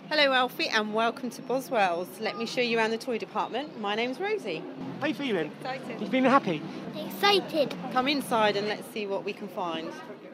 Hello Alfie and welcome to Boswell's. Let me show you around the toy department. My name's Rosie. How are you feeling? Excited. You feeling happy? Excited. Come inside and let's see what we can find.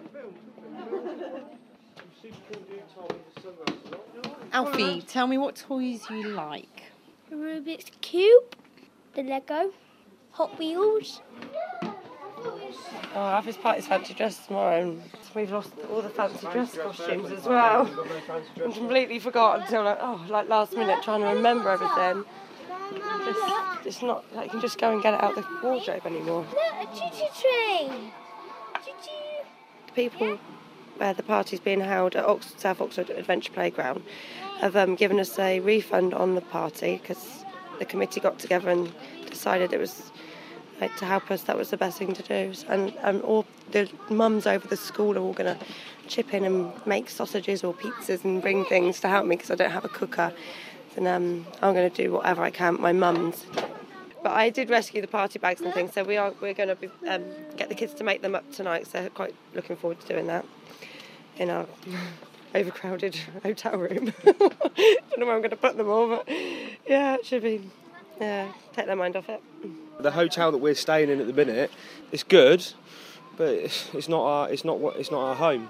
Alfie, tell me what toys you like. The Rubik's Cube, the Lego, Hot Wheels. Oh, Alfie's party's fancy dress tomorrow, and we've lost all the fancy dress costumes as well. I completely forgot until like last minute trying to remember everything. It's not like you can just go and get it out of the wardrobe anymore. Look, a choo-choo train. Choo-choo. The people where the party's being held at South Oxford Adventure Playground have given us a refund on the party because the committee got together and decided it was to help us, that was the best thing to do. And all the mums over the school are all going to chip in and make sausages or pizzas and bring things to help me because I don't have a cooker. And I'm going to do whatever I can at my mum's. But I did rescue the party bags and things, so we're going to get the kids to make them up tonight. So quite looking forward to doing that in our overcrowded hotel room. Don't know where I'm going to put them all, but yeah, it should be. Yeah, take their mind off it. The hotel that we're staying in at the minute, it's good, but it's not our home.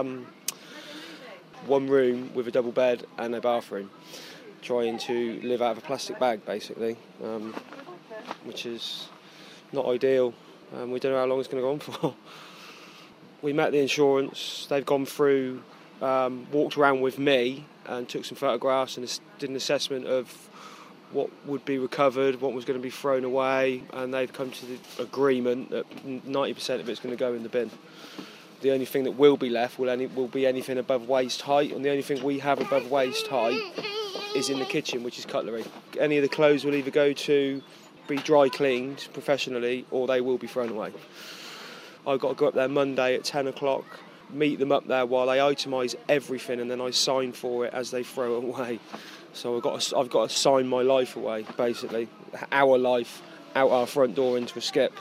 One room with a double bed and a bathroom, trying to live out of a plastic bag basically, which is not ideal. We don't know how long it's going to go on for. We met the insurance. They've gone through, walked around with me and took some photographs and did an assessment of what would be recovered, what was going to be thrown away, and they've come to the agreement that 90% of it's going to go in the bin. The only thing that will be left will be anything above waist height, and the only thing we have above waist height is in the kitchen, which is cutlery. Any of the clothes will either go to be dry cleaned professionally, or they will be thrown away. I've got to go up there Monday at 10 o'clock, meet them up there while they itemise everything, and then I sign for it as they throw it away. So I've got to sign my life away, basically, our life, out our front door into a skip.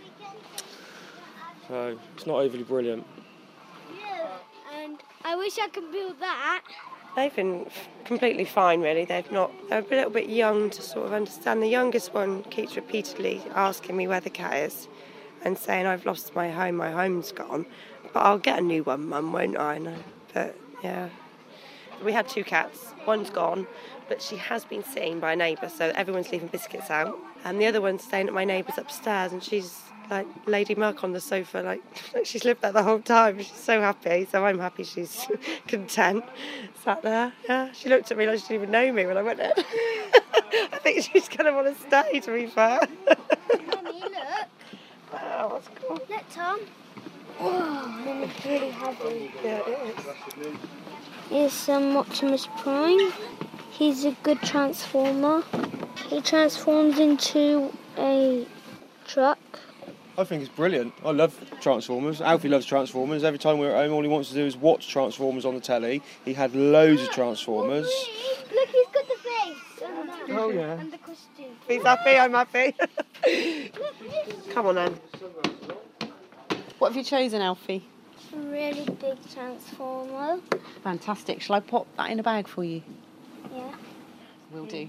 So it's not overly brilliant. And I wish I could build that. They've been completely fine, really. They're a little bit young to sort of understand. The youngest one keeps repeatedly asking me where the cat is and saying, I've lost my home, my home's gone. But I'll get a new one, Mum, won't I? No. But, yeah. We had two cats. One's gone, but she has been seen by a neighbour, so everyone's leaving biscuits out. And the other one's staying at my neighbour's upstairs, and she's like Lady Muck on the sofa, like she's lived there the whole time. She's so happy, so I'm happy she's content. Sat there, yeah. She looked at me like she didn't even know me when I went in. I think she's going to want to stay, to be fair. Mummy, look. Wow, that's cool. Look, Tom. Oh, it's really heavy. Yeah, it is. Here's Optimus Prime. He's a good transformer. He transforms into a truck. I think it's brilliant. I love Transformers. Alfie loves Transformers. Every time we're at home, all he wants to do is watch Transformers on the telly. He had loads of Transformers. Look, he's got the face. Oh, yeah. And the costume. He's happy, I'm happy. Come on then. What have you chosen, Alfie? A really big transformer. Fantastic. Shall I pop that in a bag for you? Yeah. Will do.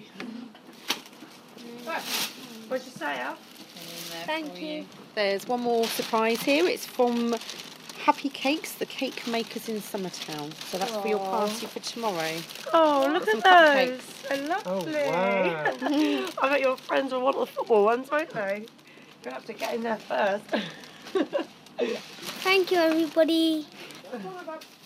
What'd you say, Al? Thank you. There's one more surprise here. It's from Happy Cakes, the cake makers in Summertown. So that's for your party for tomorrow. Oh, look Some at those. cupcakes. They're lovely. Oh, wow. I bet your friends will want the football ones, won't they? You'll have to get in there first. Thank you, everybody.